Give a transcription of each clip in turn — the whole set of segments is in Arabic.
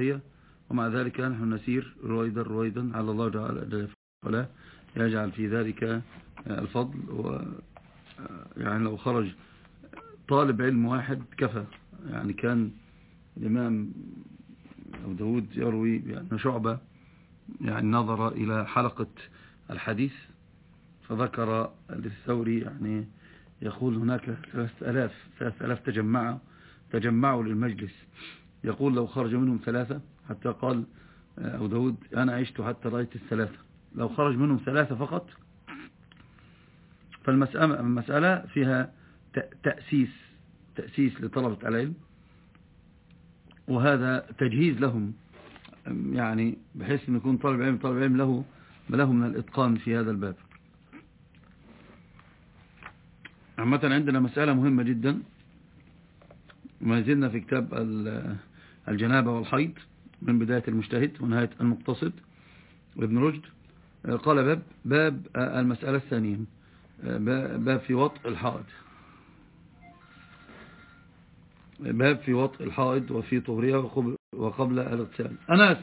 عالية، ومع ذلك نحن نسير رويدا على الله جل وعلا يجعل في ذلك الفضل. يعني لو خرج طالب علم واحد كفى. يعني كان الإمام أبو داود يروي بأن شعبة يعني نظر إلى حلقة الحديث فذكر للثوري يعني يقول هناك 3000 تجمعوا للمجلس، يقول لو خرج منهم 3 حتى قال أبو داود أنا عشت حتى رأيت 3، لو خرج منهم 3 فقط. فالمسألة فيها تأسيس لطلبة العلم، وهذا تجهيز لهم يعني بحيث أن يكون طالب علم له من الإتقان في هذا الباب. عامة عندنا مسألة مهمة جدا، ما زلنا في كتاب الجنابة والحيض من بداية المجتهد ونهاية المقتصد وابن رشد. قال باب المسألة الثانية، باب في وطء الحائض، باب في وطء الحائض وفي طهرها وقبل الاغتسال. أنس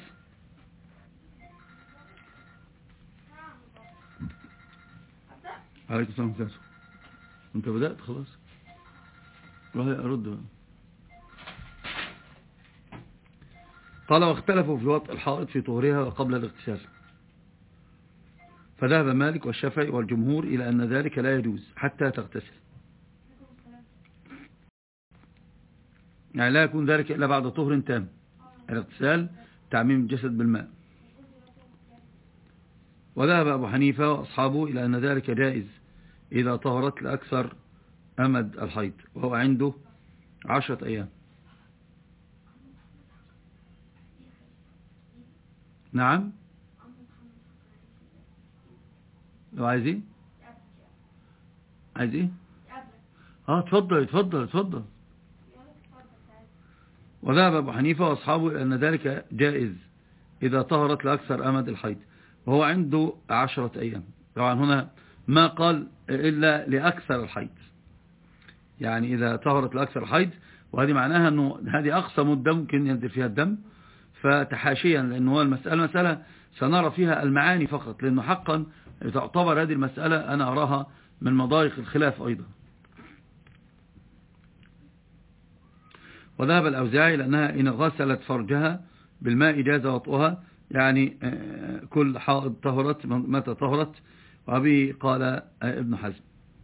عليكم السلام عليكم. انت بدأت خلاص أرد بقى. قال واختلفوا في وطء الحائض في طهرها وقبل الاغتسال، فذهب مالك والشافعي والجمهور إلى أن ذلك لا يجوز حتى تغتسل، يعني لا يكون ذلك إلا بعد طهر تام، الاغتسال تعميم الجسد بالماء. وذهب أبو حنيفة وأصحابه إلى أن ذلك جائز إذا طهرت لأكثر أمد الحيض، وهو عنده 10 أيام. نعم لو عايز ايه تفضل. وذهب أبو حنيفة وأصحابه إلى أن ذلك جائز إذا طهرت لأكثر أمد الحيض، وهو عنده 10 أيام. طبعا هنا ما قال إلا لأكثر الحيض، يعني إذا طهرت لأكثر الحيض، وهذه معناها أنه هذه أقصى مدة ممكن ينزل فيها الدم. فتحاشيا لأنه المسألة سنرى فيها المعاني فقط، لأنه حقا تعتبر هذه المسألة أنا أراها من مضايق الخلاف أيضا. وذهب الأوزاعي لأنها إن غسلت فرجها بالماء جاز وطئها، يعني كل حائض طهرت متى طهرت، وبه قال ابن حزم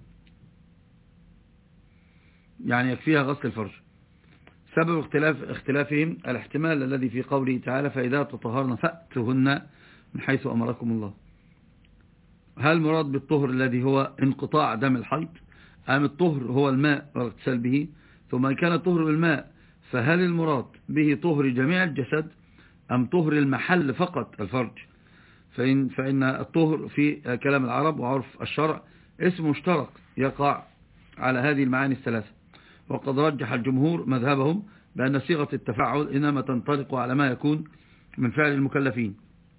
يعني يكفيها غسل الفرج. سبب اختلافهم الاحتمال الذي في قوله تعالى فإذا تطهرن فأتوهن من حيث أمركم الله. هل مراد بالطهر الذي هو انقطاع دم الحيض، أم الطهر هو الماء والاغتسال به؟ ثم إن كان الطهر بالماء فهل المراد به طهر جميع الجسد أم طهر المحل فقط الفرج؟ فإن الطهر في كلام العرب وعرف الشرع اسم مشترك يقع على هذه المعاني الثلاثة. وقد رجح الجمهور مذهبهم بأن صيغة التفاعل إنما تنطلق على ما يكون من فعل المكلفين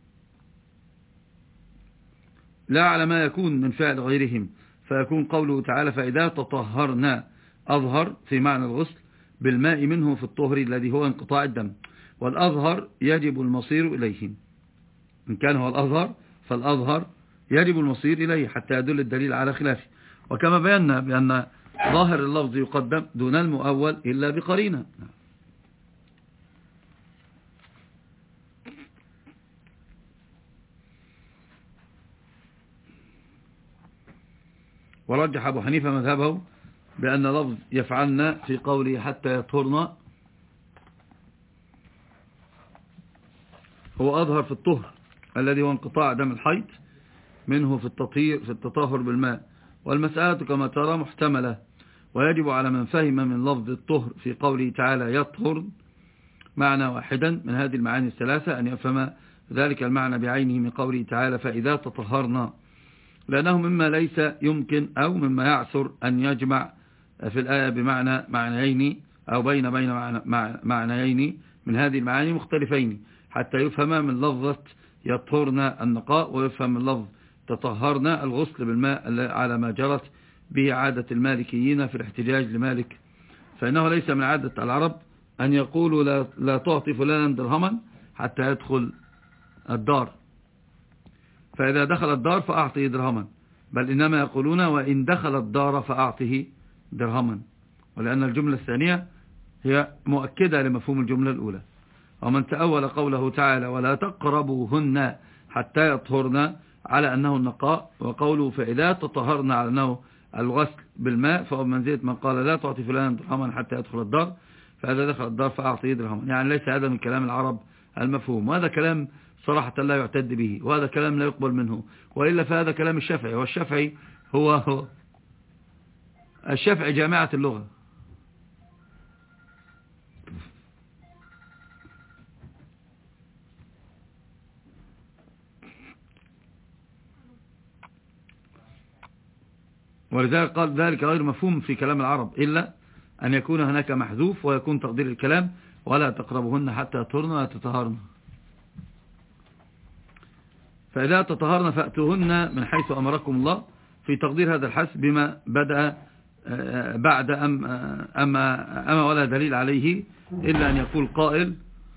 لا على ما يكون من فعل غيرهم، فيكون قوله تعالى فإذا تطهرنا أظهر في معنى الغسل بالماء منه في الطهر الذي هو انقطاع الدم، والأظهر يجب المصير إليهم. إن كان هو الأظهر فالأظهر يجب المصير إليه حتى يدل الدليل على خلافه. وكما بينا بأن ظاهر اللفظ يقدم دون المؤول إلا بقرينة. ورجح أبو حنيفة مذهبه بأن لفظ يفعلنا في قوله حتى يطهرنا هو أظهر في الطهر الذي هو انقطاع دم الحيض منه في التطهر بالماء. والمسألة كما ترى محتملة، ويجب على من فهم من لفظ الطهر في قوله تعالى يطهر معنى واحدا من هذه المعاني الثلاثة أن يفهم ذلك المعنى بعينه من قوله تعالى فإذا تطهرنا، لأنه مما ليس يمكن أو مما يعثر أن يجمع في الآية بمعنى معنيين أو بين معنيين من هذه المعاني مختلفين، حتى يفهم من لفظة يطهرنا النقاء ويفهم من لفظ تطهرنا الغسل بالماء على ما جرت به عادة المالكيين في الاحتجاج لمالك، فإنه ليس من عادة العرب أن يقولوا لا تعطي فلانا درهما حتى يدخل الدار، فإذا دخل الدار فأعطيه درهما، بل إنما يقولون وإن دخل الدار فأعطيه درهما، ولأن الجملة الثانية هي مؤكدة لمفهوم الجملة الأولى. ومن تأول قوله تعالى ولا تقربوهن حتى يطهرن على أنه النقاء، وقوله فإذا تطهرن على أنه الغسل بالماء، فهو بمنزلة من قال لا تعطي فلانا درهما حتى يدخل الدار، فإذا دخل الدار فأعطيه درهما. يعني ليس هذا من كلام العرب المفهوم، وهذا كلام صراحة لا يعتد به، وهذا كلام لا يقبل منه، وإلا فهذا كلام الشافعي، والشافعي هو الشافعي جامعة اللغة. ولذلك قال ذلك غير مفهوم في كلام العرب إلا أن يكون هناك محذوف، ويكون تقدير الكلام ولا تقربهن حتى يطهرن ولا تطهرن. فإذا تطهرن فأتوهن من حيث أمركم الله، في تقدير هذا الحث بما بدأ بعد أما ولا دليل عليه إلا أن يقول قائل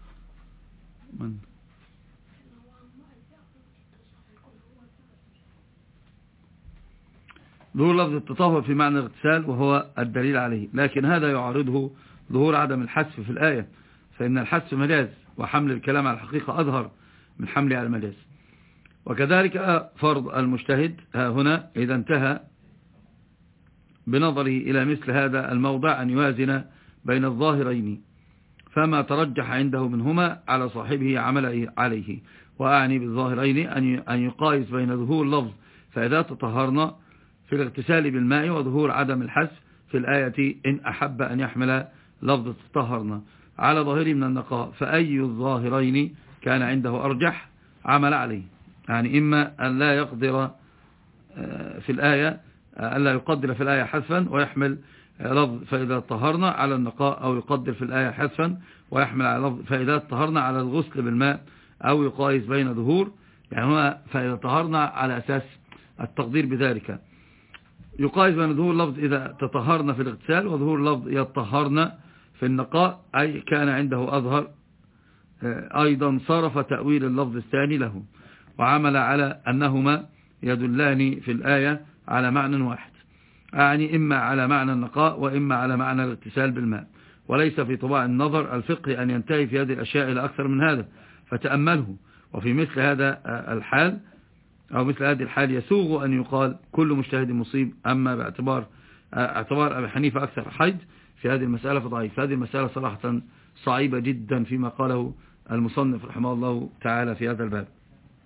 ظهور لفظ التطهر في معنى الاغتسال وهو الدليل عليه، لكن هذا يعارضه ظهور عدم الحذف في الآية، فإن الحذف مجاز، وحمل الكلام على الحقيقة أظهر من حمله على المجاز. وكذلك فرض المجتهد هنا إذا انتهى بنظره إلى مثل هذا الموضع أن يوازن بين الظاهرين، فما ترجح عنده منهما على صاحبه عمل عليه. وأعني بالظاهرين أن يقايس بين ظهور لفظ فإذا تطهرنا في الاغتسال بالماء وظهور عدم الحذف في الآية إن أحب أن يحمل لفظ تطهرنا على ظاهره من النقاء، فأي الظاهرين كان عنده أرجح عمل عليه. يعني إما أن لا يقدر في الآية ألا يقدر في الآية حذفا ويحمل لفظ فإذا طهرنا على النقاء، أو يقدر في الآية حذفا ويحمل على لفظ فإذا طهرنا على الغسل بالماء، أو يقايس بين ظهور، يعني هو فإذا طهرنا على أساس التقدير بذلك، يقايس بين ظهور لفظ إذا تطهرنا في الاغتسال وظهور لفظ يطهرنا في النقاء، أي كان عنده أظهر. أيضا صرف تأويل اللفظ الثاني له، وعمل على أنهما يدلان في الآية على معنى واحد، يعني إما على معنى النقاء وإما على معنى الاغتسال بالماء. وليس في طباع النظر الفقهي أن ينتهي في هذه الأشياء إلى أكثر من هذا، فتأمله. وفي مثل هذا الحال أو مثل هذه الحال يسوغ أن يقال كل مجتهد مصيب، أما باعتبار أبي حنيفة أكثر حيد في هذه المسألة فضعيف. هذه المسألة صراحة صعيبة جدا فيما قاله المصنف رحمه الله تعالى في هذا الباب،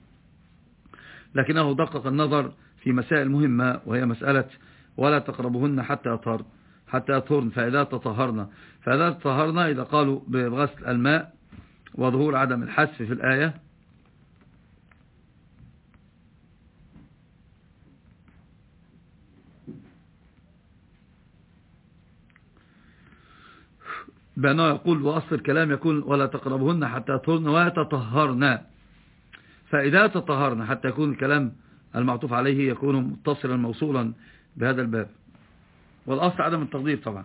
لكنه دقق النظر في مسائل مهمة، وهي مسألة ولا تقربهن حتى يطهرن فإذا تطهرنا إذا قالوا بغسل الماء وظهور عدم الحذف في الآية، بأنه يقول وأصل الكلام يكون ولا تقربهن حتى يطهرن ويتطهرن، فإذا تطهرن حتى يكون الكلام المعطوف عليه يكون متصلا موصولا بهذا الباب. والأصل عدم التقدير طبعا.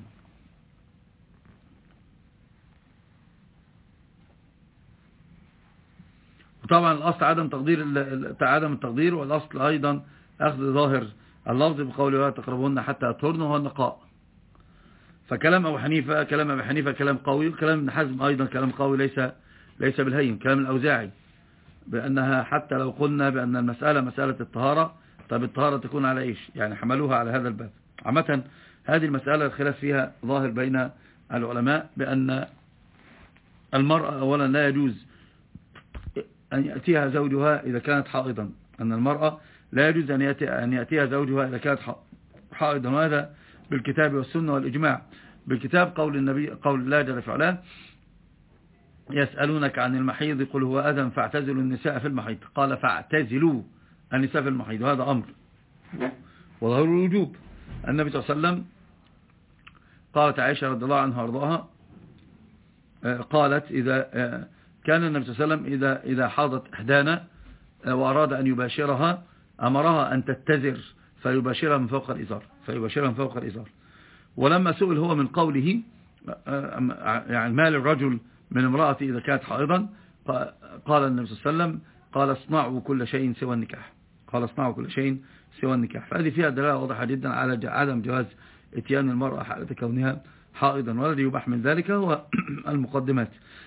وطبعا الأصل عدم التقدير، والأصل أيضا أخذ ظاهر اللفظ بقوله ولا تقربهن حتى يطهرن وهو النقاء. فكلام أبو حنيفة كلام قوي، وكلام ابن حزم أيضا كلام قوي ليس بالهين. كلام الأوزاعي بأنها حتى لو قلنا بأن المسألة مسألة الطهارة، طب الطهارة تكون على إيش؟ يعني حملوها على هذا الباب. عامة هذه المسألة الخلاف فيها ظاهر بين العلماء، بأن المرأة أولا لا يجوز أن يأتيها زوجها إذا كانت حائضا، أن المرأة لا يجوز أن يأتيها زوجها إذا كانت حائضا، وهذا بالكتاب والسنة والإجماع. بالكتاب قول النبي، قول الله جل في علاه يسألونك عن المحيض قل هو أذى فاعتزلوا النساء في المحيض، قال فاعتزلوا النساء في المحيض، وهذا أمر وظهر الوجوب. النبي صلى الله عليه وسلم قالت عائشة رضي الله عنها وارضاها قالت إذا كان النبي صلى الله عليه وسلم إذا حاضت إحدانا وأراد أن يباشرها أمرها أن تتزر فيباشرها من فوق الإزار. ولما سئل هو من قوله يعني مال الرجل من امرأته إذا كانت حائضا، قال النبي صلى الله عليه وسلم قال اصنعوا كل شيء سوى النكاح، قال اصنعوا كل شيء سوى النكاح. فهذه فيها دلالة واضحة جدا على عدم جواز اتيان المرأة حالة كونها حائضا، والذي يباح من ذلك هو المقدمات.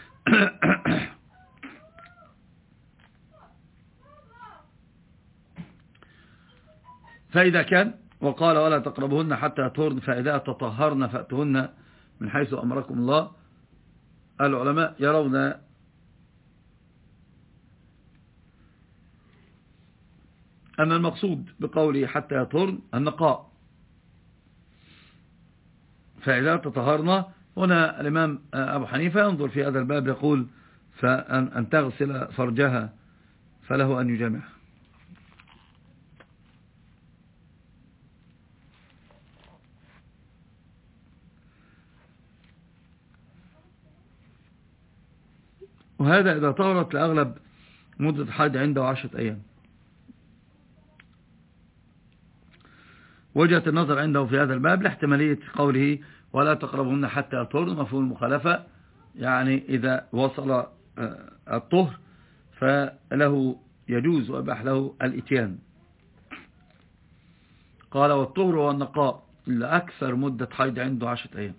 فإذا كان وقال ولا تقربهن حتى يطهرن فإذا تطهرن فأتهن من حيث أمركم الله، العلماء يرون أن المقصود بقوله حتى يطهرن النقاء. فإذا تطهرن هنا الإمام أبو حنيفة ينظر في هذا الباب يقول فأن تغسل فرجها فله أن يجامعها. وهذا إذا طهرت لأغلب مدة حيض عنده 10 أيام. وجهة النظر عنده في هذا الباب لاحتمالية قوله ولا تقربهن حتى يطهرن، مفهوم المخالفة، يعني إذا وصل الطهر فله يجوز ويباح له الإتيان. قال والطهر والنقاء لأكثر مدة حيض عنده 10 أيام،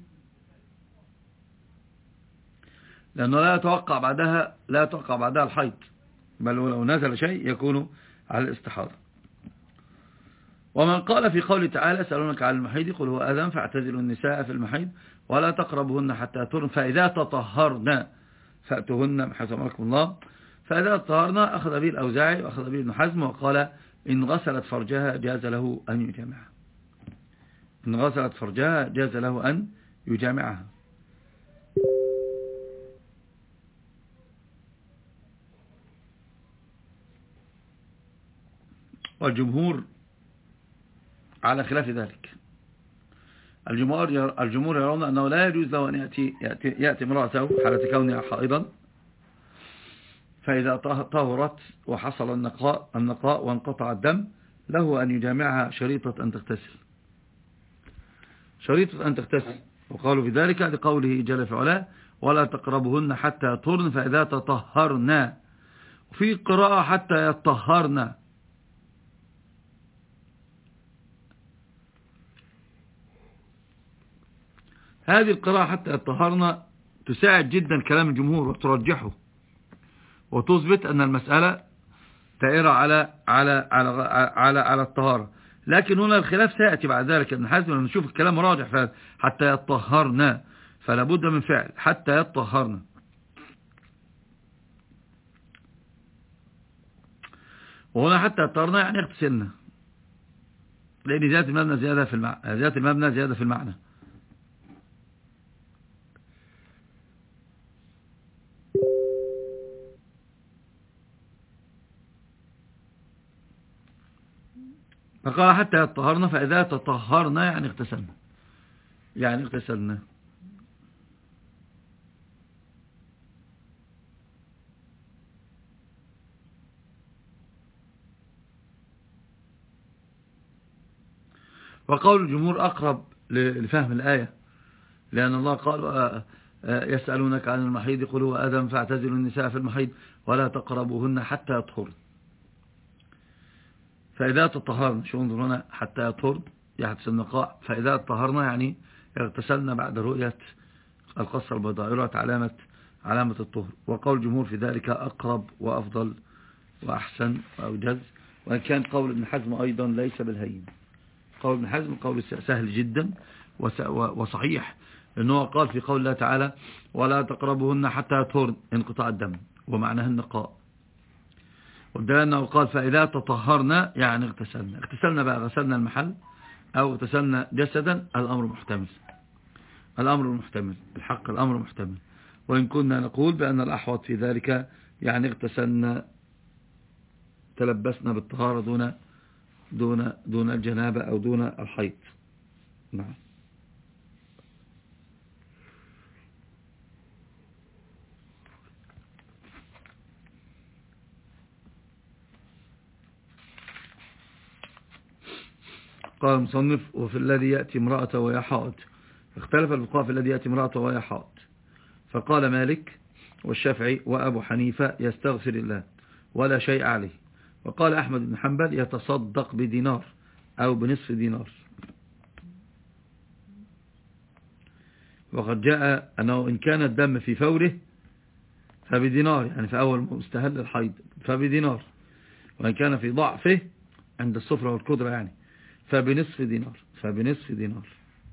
لأنه لا يتوقع بعدها الحيض، بل ولو نزل شيء يكون على الاستحاضة. ومن قال في قوله تعالى سألونك عن المحيض قل هو أذى فاعتزلوا النساء في المحيض ولا تقربهن حتى يطهرن فإذا تطهرن فأتوهن من حيث أمركم الله، فإذا تطهرن أخذ به الأوزاعي وأخذ به ابن حزم وقال إن غسلت فرجها جاز له أن يجامعها، إن غسلت فرجها جاز له أن يجامعها. والجمهور على خلاف ذلك، الجمهور يرون أنه لا يجوز له أن يأتي امرأته حالة كونها حائضا، فإذا طهرت وحصل النقاء وانقطع الدم له أن يجامعها شريطة أن تغتسل، وقالوا بذلك لقوله جل في علاه ولا تقربهن حتى يطهرن فإذا تطهرن، وفي قراءة حتى يطهرن. هذه القراءة حتى يطهرن تساعد جدا كلام الجمهور وترجحه وتثبت أن المسألة دائرة على الطهارة. لكن هنا الخلاف سيأتي بعد ذلك ابن حزم لما نشوف الكلام راجح حتى يطهرن، فلا بد من فعل حتى يطهرن. وهنا حتى يطهرن يعني اغتسلن، لأن ذات المبنى زيادة في المعنى. فقال حتى يطهرن فإذا تطهرن يعني اغتسلن. وقول الجمهور أقرب لفهم الآية، لأن الله قال يسألونك عن المحيض قل هو أذى فاعتزلوا النساء في المحيض ولا تقربوهن حتى يطهرن. فإذا تطهرن شو انظر هنا حتى يطهرن يحدث النقاء، فإذا تطهرن يعني اغتسلنا بعد رؤية القصة البيضاء، رؤية علامة الطهر. وقول الجمهور في ذلك أقرب وأفضل وأحسن وأوجز، وإن كان قول ابن حزم أيضا ليس بالهين. قول ابن حزم قول سهل جدا وصحيح، لأنه قال في قول الله تعالى ولا تقربوهن حتى يطهرن انقطاع الدم ومعناه النقاء، والدليل أنه قال فإذا تطهرنا يعني اغتسلنا بقى غسلنا المحل أو اغتسلنا جسدا. الأمر محتمل الحق، الأمر محتمل. وإن كنا نقول بأن الأحوط في ذلك يعني اغتسلنا تلبسنا بالطهارة دون الجنابة أو دون الحيض. نعم. قال المصنف وفي الذي يأتي امرأته وهي حائض اختلف الفقهاء في الذي يأتي امرأته وهي حائض، فقال مالك والشافعي وأبو حنيفة يستغفر الله ولا شيء عليه، وقال أحمد بن حنبل يتصدق بدينار أو بنصف دينار. وقد جاء أنه إن كان الدم في فوره فبدينار، يعني في أول مستهل الحيض فبدينار، وإن كان في ضعفه عند الصفرة والقدرة يعني فبنصف دينار.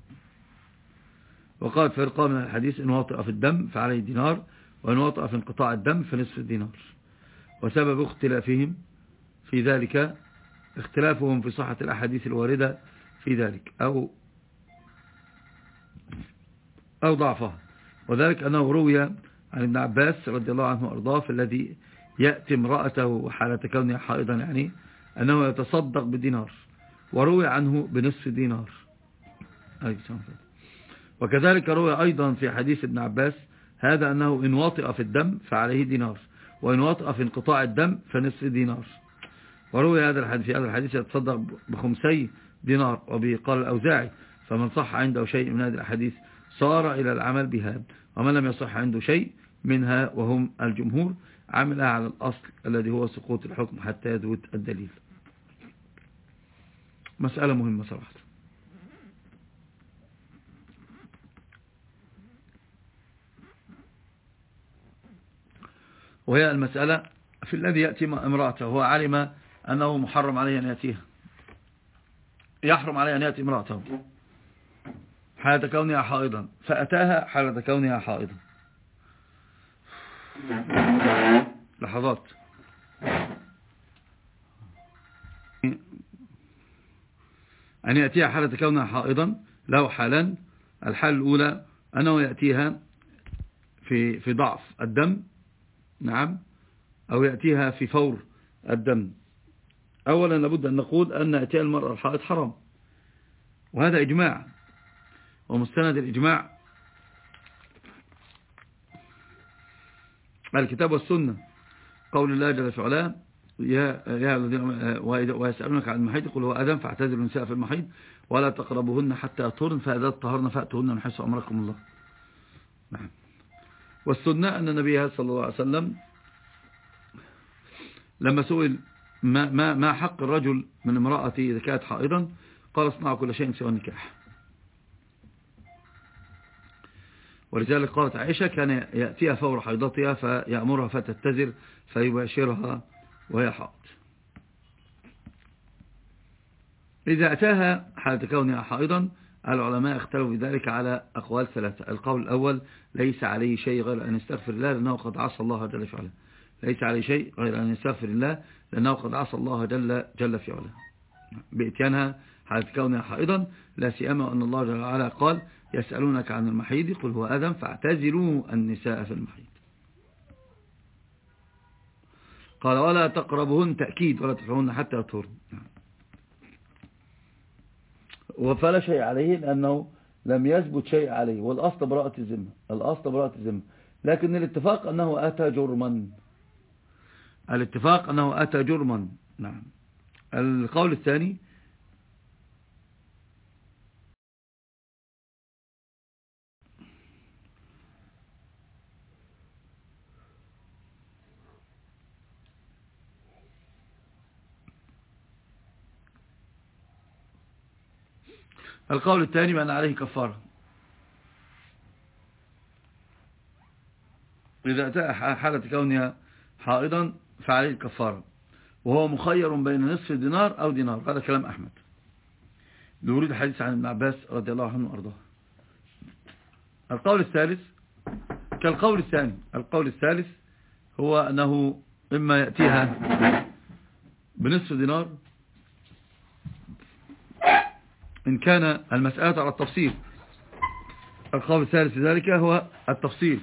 وقال فرقة من الحديث إن وطئ في الدم فعليه دينار، وإن وطئ في انقطاع الدم فنصف دينار. وسبب اختلافهم في ذلك اختلافهم في صحة الأحاديث الواردة في ذلك أو ضعفها، وذلك أنه روي عن ابن عباس رضي الله عنه وأرضاه في الذي يأتي امرأته حالة كونها حائضا يعني أنه يتصدق بدينار، وروي عنه بنصف دينار. وكذلك روي أيضا في حديث ابن عباس هذا أنه إن وطئ في الدم فعليه دينار، وإن وطئ في انقطاع الدم فنصف دينار. وروي هذا الحديث في هذا الحديث يتصدق بخمسي دينار، وبه قال الأوزاعي فمن صح عنده شيء من هذه الأحاديث صار إلى العمل بها، ومن لم يصح عنده شيء منها وهم الجمهور عملها على الأصل الذي هو سقوط الحكم حتى يثبت الدليل. مسألة مهمة صراحة. وهي المسألة في الذي يأتي امرأته هو علم أنه محرم عليه أن يأتيها، يحرم عليه أن يأتي امرأته حالة كونها حائضا، فأتاها حالة كونها حائضا. لحظات. أن يأتيها حالة كونها حائضا له حالان. الحالة الأولى أنه يأتيها في ضعف الدم، نعم، أو يأتيها في فور الدم. أولا لابد أن نقول أن أتيها المرأة الحائض حرام، وهذا إجماع، ومستند الإجماع الكتاب والسنة. قول الله جل في علاه ويسألونك عن المحيض قل هو أذى فاعتزلوا النساء في المحيض ولا تقربوهن حتى يطهرن فإذا طهرن فأتوهن من حيث أمركم الله. نعم. والسنة أن النبي صلى الله عليه وسلم لما سئل ما حق الرجل من امرأته إذا كانت حائضا قال اصنعوا كل شيء سوى النكاح. ولذلك قالت عائشة كان يأتيها فور حيضتها فيأمرها فتتزر فيباشرها وهي حائض. إذا أتاها حالة كونها حائضا العلماء اختلفوا بذلك على أقوال ثلاثة. القول الأول ليس عليه شيء غير أن يستغفر الله لأنه قد عصى الله جل في علاه. ليس عليه شيء غير أن يستغفر الله لأنه قد عصى الله جل في علاه بإتيانها حالة كونها حائضا، لا سيما أن الله جل وعلا قال يسألونك عن المحيض قل هو أذى فاعتزلوا النساء في المحيض. قال ولا تقربهن تأكيد ولا تدعوهن حتى يطهرن. وفلا شيء عليه لأنه لم يثبت شيء عليه، والأصل براءة الذمة. لكن الاتفاق أنه أتى جرما. نعم. القول الثاني بأن عليه كفارة. إذا أتى حالة كونها حائضا فعليه الكفارة، وهو مخير بين نصف دينار أو دينار. هذا كلام أحمد لورود الحديث عن ابن عباس رضي الله عنه وأرضاه. القول الثالث كالقول الثاني. القول الثالث هو أنه إما يأتيها بنصف دينار إن كان المسألة على التفصيل. القول الثالث في ذلك هو التفصيل،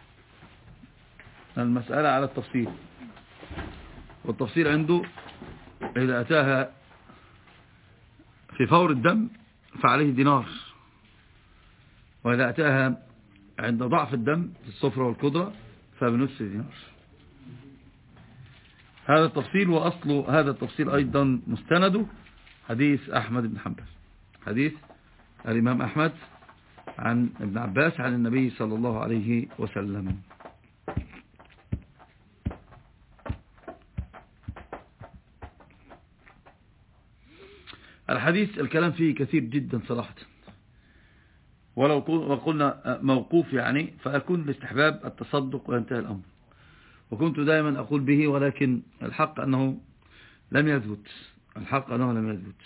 المسألة على التفصيل، والتفصيل عنده إذا أتاها في فور الدم فعليه دينار، وإذا أتاها عند ضعف الدم في الصفرة والقدرة فبنصف دينار. هذا التفصيل، وأصل هذا التفصيل أيضا مستنده حديث أحمد بن حنبل، حديث الإمام أحمد عن ابن عباس عن النبي صلى الله عليه وسلم. الحديث الكلام فيه كثير جدا صراحة، ولو قلنا موقوف يعني فيكون الاستحباب التصدق وينتهي الأمر، وكنت دائما أقول به، ولكن الحق أنه لم يثبت، الحق أنه لم يثبت.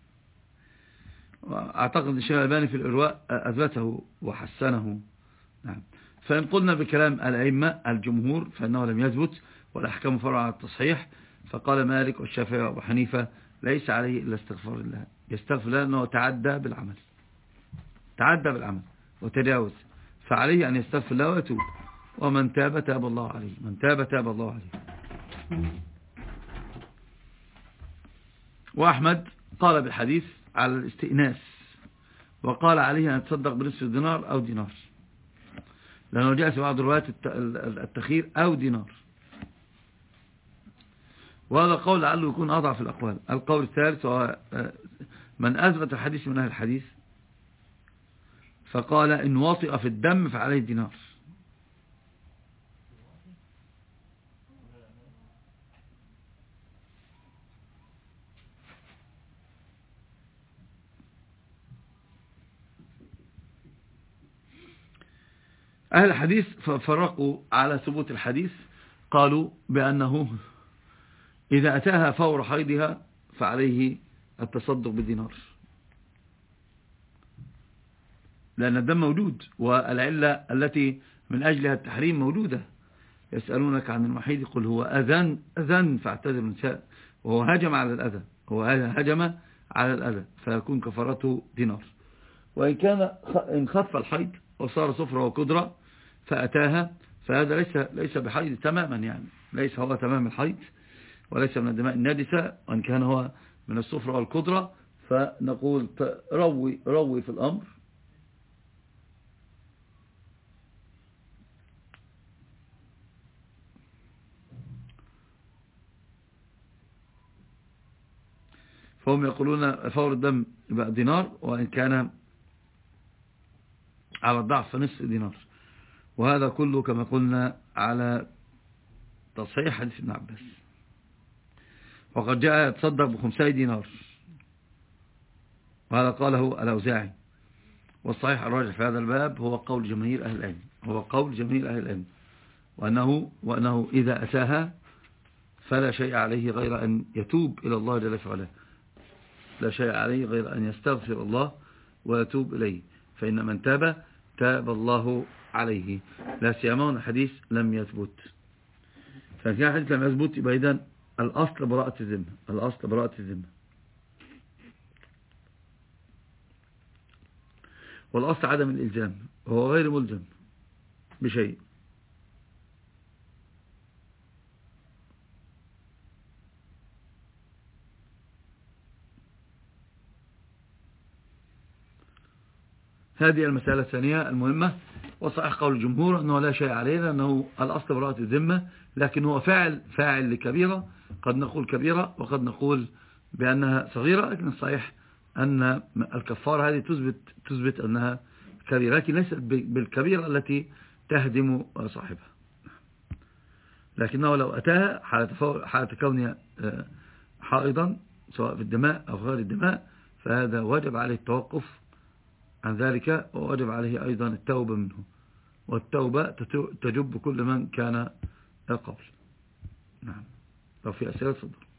أعتقد الشيخ الألباني في الإرواء أثبته وحسنه. نعم. فإن قلنا بكلام الأئمة الجمهور فإنه لم يثبت، والأحكام فرع على التصحيح. فقال مالك والشافعي وأبو حنيفة ليس عليه إلا استغفار الله، يستغفر الله أنه تعدى بالعمل وتجاوز، فعليه أن يستغفر الله ويتوب، ومن تاب تاب الله عليه، من تاب تاب الله عليه. وأحمد قال بالحديث على الاستئناس، وقال عليه أن يتصدق بنصف دينار أو دينار، لأنه جاء في بعض الروايات التخير أو دينار، وهذا قول لعله يكون أضعف الأقوال. القول الثالث هو من أثبت الحديث من أهل الحديث فقال إن وطئ في الدم فعليه دينار. أهل الحديث فرقوا على ثبوت الحديث، قالوا بأنه إذا أتاها فور حيضها فعليه التصدق بالدينار، لأن الدم موجود، والعلة التي من أجلها التحريم موجودة. يسألونك عن المحيض قل هو أذن فاعتذروا النساء، وهو هجم على الأذى، هو هجم على الأذى، فيكون كفارته دينار. وإن كان إن خف الحيض وصار صفرة وقدرة فأتاها، فهذا ليس بحيض تماما، يعني ليس هو تمام الحيض وليس من الدماء النادسة. وإن كان هو من الصفرة والقدرة فنقول روي في الأمر، فهم يقولون فور الدم يبقى دينار، وإن كان على الضعف فنصف دينار. وهذا كله كما قلنا على تصحيح حديث ابن عباس. وقد جاء يتصدق بخمسي دينار، وهذا قاله الأوزاعي. والصحيح الراجح في هذا الباب هو قول جماهير أهل العلم، وأنه إذا أتاها فلا شيء عليه غير أن يتوب إلى الله جل وعلا، لا شيء عليه غير أن يستغفر الله ويتوب إليه، فإن من تاب تاب الله عليه، لا سيما الحديث لم يثبت. فكان الحديث لم يثبت يبقى إذن الأصل براءة الذمة، والأصل عدم الإلزام، هو غير ملزم بشيء. هذه المسألة الثانية المهمة. وصحيح قول الجمهور أنه لا شيء عليه، لأنه الأصل براءة الذمة، لكن هو فاعل لكبيرة، قد نقول كبيرة وقد نقول بأنها صغيرة، لكن الصحيح أن الكفارة هذه تثبت أنها كبيرة، لكن ليست بالكبيرة التي تهدم صاحبها. لكنه لو أتاها حالة كونها حائضا سواء في الدماء أو غير الدماء، فهذا واجب عليه التوقف عن ذلك، وواجب عليه أيضا التوبة منه، والتوبة تجب كل من كان قبل. نعم. لو في أسئلة صدر.